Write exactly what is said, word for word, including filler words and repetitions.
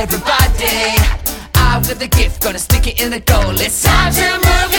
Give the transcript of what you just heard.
everybody. I've got the gift, gonna stick it in the goal. It's time to move